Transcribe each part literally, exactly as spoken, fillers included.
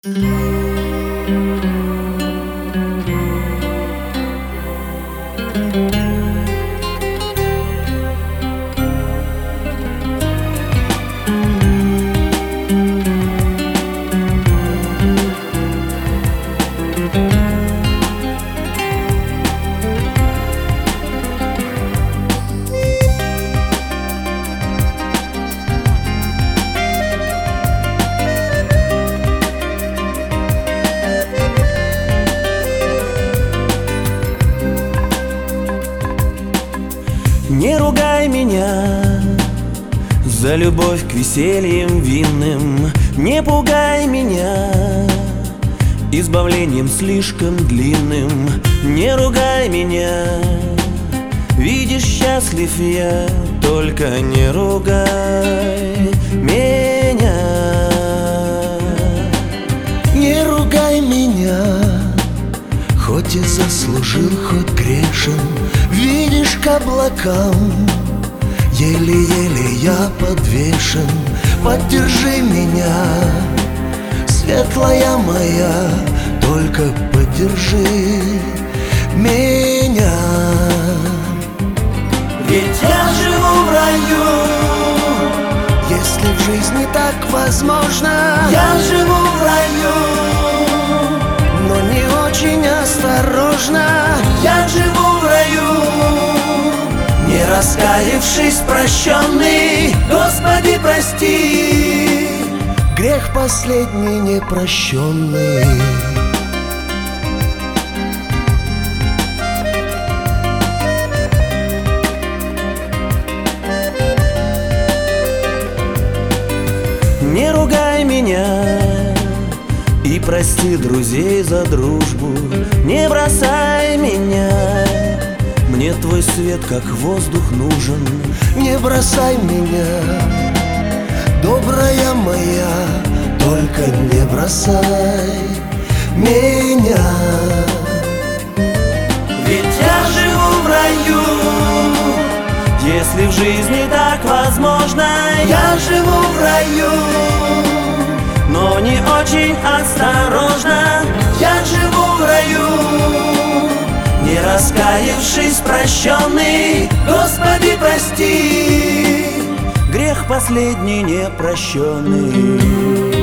Не ругай меня за любовь к весельям винным, не пугай меня избавлением слишком длинным. Не ругай меня, видишь, счастлив я, только не ругай меня. Не ругай меня, хоть и заслужил, хоть грешен. Видишь, к облакам еле-еле я подвешен. Поддержи меня, светлая моя, только поддержи меня. Ведь я живу в раю, если в жизни так возможно. я живу в раю, но не очень осторожно. я живу в раю, не раскаявшись, прощенный. Господи, прости, Грех последний непрощенный. не ругай меня и прости друзей за дружбу. Не бросай меня, мне твой свет как воздух нужен. Не бросай меня, добрая моя, только не бросай меня. Ведь я живу в раю, если в жизни так возможно. Я живу в раю, но не очень осторожно. Я живу в раю, не раскаявшись, прощенный. Господи, прости, грех последний непрощенный.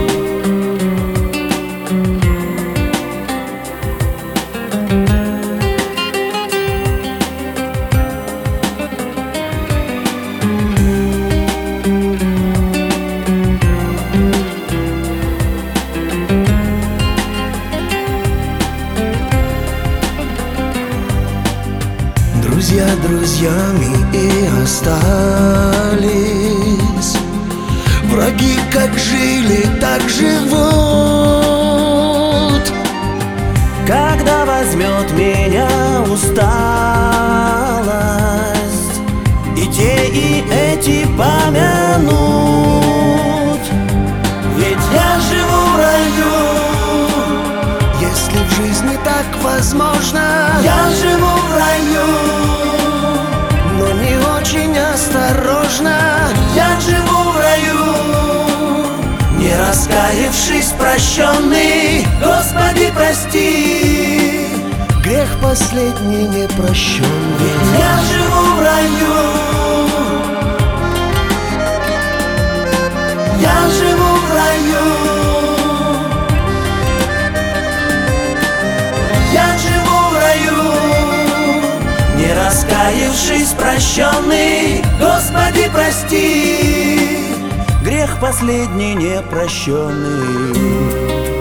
Друзья друзьями и остались, враги как жили, так живут. Когда возьмет меня усталость, и те, и эти помянут. Ведь я живу в раю, если в жизни так возможно. я живу в раю, но не очень осторожно. я живу в раю, не раскаявшись, прощенный. Господи, прости, Грех последний непрощенный. я живу в раю, я живу в раю, я живу в раю, не раскаявшись, прощенный. Господи, прости, грех последний непрощенный.